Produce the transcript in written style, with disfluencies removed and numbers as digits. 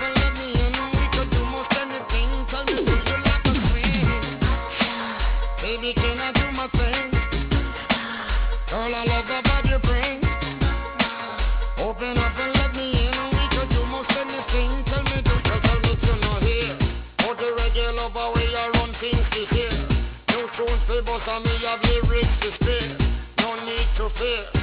and let me in. We could do most anything. Tell me, do you like a queen? Baby, can I do my thing? Girl, I love the vibe you bring. Open up and let me in. We could do most anything. Tell me, do you know here? How the regular boy way you run things this here. No tunes for boss and me have lyrics to spare. No need to fear.